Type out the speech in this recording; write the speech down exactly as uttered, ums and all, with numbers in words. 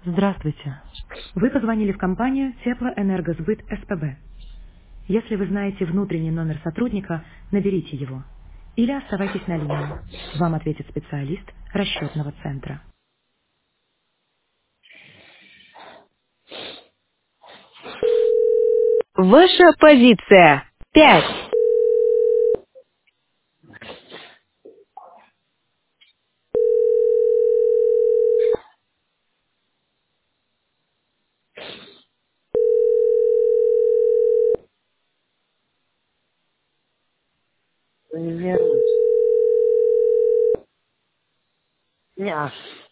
Здравствуйте. Вы позвонили в компанию Теплоэнергосбыт СПБ. Если вы знаете внутренний номер сотрудника, наберите его. Или оставайтесь на линии. Вам ответит специалист расчетного центра. Ваша позиция. Пять. Не вернусь. Не.